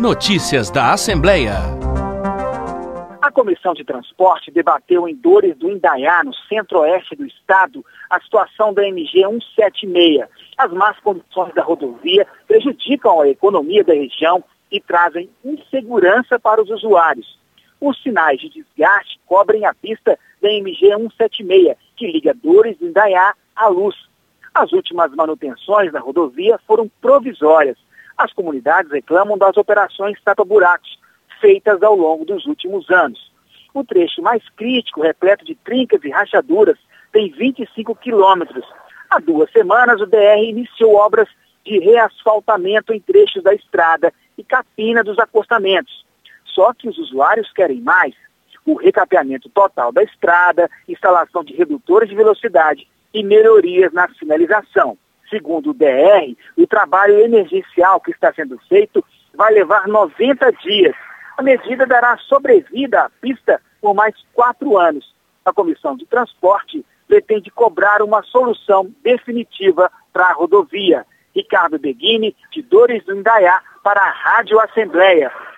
Notícias da Assembleia. A Comissão de Transporte debateu em Dores do Indaiá, no centro-oeste do estado, a situação da MG 176. As más condições da rodovia prejudicam a economia da região e trazem insegurança para os usuários. Os sinais de desgaste cobrem a pista da MG 176, que liga Dores do Indaiá à Luz. As últimas manutenções da rodovia foram provisórias. As comunidades reclamam das operações tapa-buracos, feitas ao longo dos últimos anos. O trecho mais crítico, repleto de trincas e rachaduras, tem 25 quilômetros. Há 2 semanas, o DR iniciou obras de reasfaltamento em trechos da estrada e capina dos acostamentos. Só que os usuários querem mais. O recapeamento total da estrada, instalação de redutores de velocidade e melhorias na sinalização. Segundo o DR, o trabalho emergencial que está sendo feito vai levar 90 dias. A medida dará sobrevida à pista por mais 4 anos. A Comissão de Transporte pretende cobrar uma solução definitiva para a rodovia. Ricardo Beguini, de Dores do Indaiá, para a Rádio Assembleia.